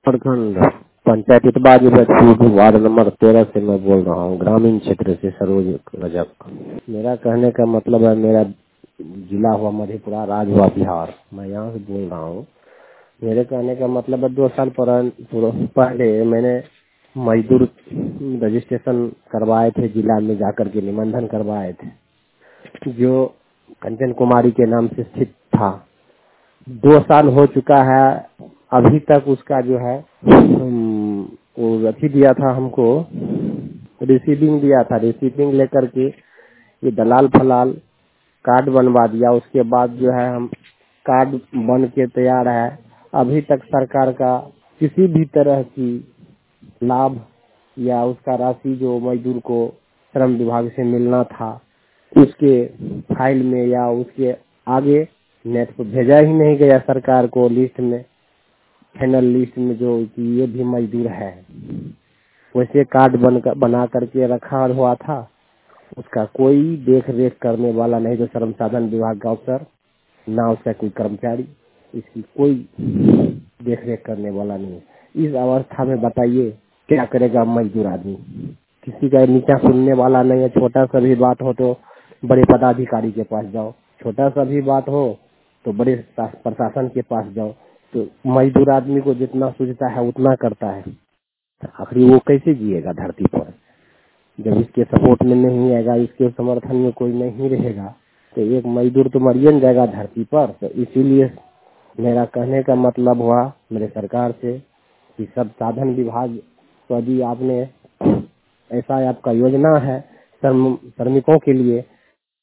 प्रखंड panchayat इतबाजी ward number 13 से मैं बोल रहा हूँ, ग्रामीण क्षेत्र से सरोज रजक। मेरा कहने का मतलब है, मेरा जिला हुआ मधेपुरा, राज हुआ बिहार, मैं यहाँ से बोल रहा हूँ। मेरे कहने का मतलब है 2 साल पहले मैंने मजदूर रजिस्ट्रेशन करवाए थे, जिला में जाकर के निबंधन करवाए थे, जो कंचन कुमारी के नाम से स्थित था। 2 साल हो चुका है, अभी तक उसका जो है वो अथी दिया था हमको, रिसीविंग दिया था, रिसीविंग लेकर के ये दलाल फलाल कार्ड बनवा दिया। उसके बाद जो है हम कार्ड बन के तैयार है, अभी तक सरकार का किसी भी तरह की लाभ या उसका राशि जो मजदूर को श्रम विभाग से मिलना था उसके फाइल में या उसके आगे नेट पर भेजा ही नहीं गया सरकार को, लिस्ट में, फाइनल लिस्ट में, जो कि ये भी मजदूर है। वैसे कार्ड बना करके रखा हुआ था, उसका कोई देख रेख करने वाला नहीं, जो श्रम साधन विभाग का अफसर, ना उसका कोई कर्मचारी, इसकी कोई देख रेख करने वाला नहीं। इस अवस्था में बताइए क्या करेगा मजदूर आदमी? किसी का नीचा सुनने वाला नहीं है। छोटा सा भी बात हो तो बड़े पदाधिकारी के पास जाओ, छोटा सा भी बात हो तो बड़े प्रशासन के पास जाओ। तो मजदूर आदमी को जितना सूझता है उतना करता है, आखिर वो कैसे जिएगा धरती पर? जब इसके सपोर्ट में नहीं आएगा, इसके समर्थन में कोई नहीं रहेगा, तो एक मजदूर तो मर ही जाएगा धरती पर। तो इसीलिए मेरा कहने का मतलब हुआ मेरे सरकार से कि सब साधन विभाग को यदि आपने ऐसा आपका योजना है श्रमिकों के लिए,